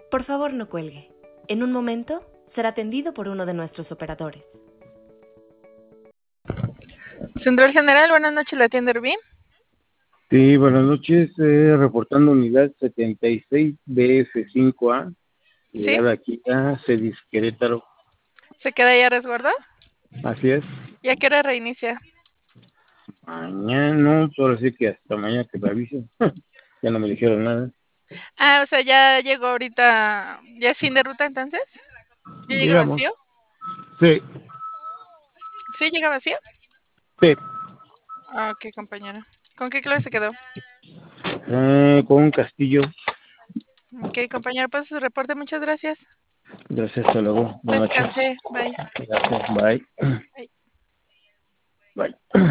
Por favor, no cuelgue. En un momento será atendido por uno de nuestros operadores. Central General, buenas noches, ¿la atiende Rubí? Sí, buenas noches, reportando unidad 76BF5A, ¿Sí? llegada aquí a Cedis Querétaro. ¿Se queda ahí a resguardo? Así es. ¿Y a qué hora reinicia? Mañana, ahora sí que hasta mañana que me avisen. Ya no me dijeron nada. Ah, o sea, ya llegó ahorita, ¿ya es fin de ruta entonces? ¿Ya llega Digamos. vacío? Sí, ¿Sí llega vacío? sí. Ah, ok, compañero. ¿Con qué clase se quedó? Con un castillo. Ok, compañero, pues su reporte, muchas gracias. Gracias, hasta luego. Buenas noches. Descanse, bye. Gracias, bye. Bye. Bye.